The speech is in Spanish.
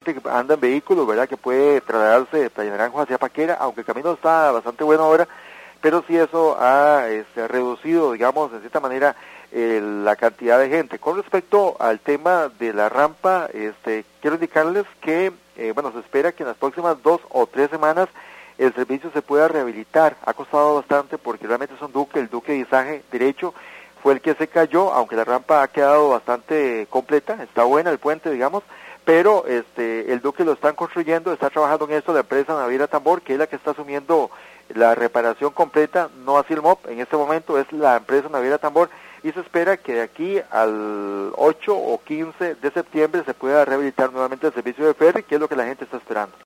gente que anda en vehículos, ¿verdad? Que puede trasladarse de Playa Naranjo hacia Paquera, aunque el camino está bastante bueno ahora, pero sí eso ha reducido, digamos, de cierta manera, la cantidad de gente. Con respecto al tema de la rampa, quiero indicarles que, se espera que en las próximas 2 o 3 semanas el servicio se pueda rehabilitar. Ha costado bastante porque realmente es un duque, el duque de Izaje derecho fue el que se cayó, aunque la rampa ha quedado bastante completa, está buena el puente, digamos, pero el duque lo están construyendo, está trabajando en esto la empresa Naviera Tambor, que es la que está asumiendo la reparación completa, no así el MOP, en este momento es la empresa Naviera Tambor, y se espera que de aquí al 8 o 15 de septiembre se pueda rehabilitar nuevamente el servicio de ferry, que es lo que la gente está esperando.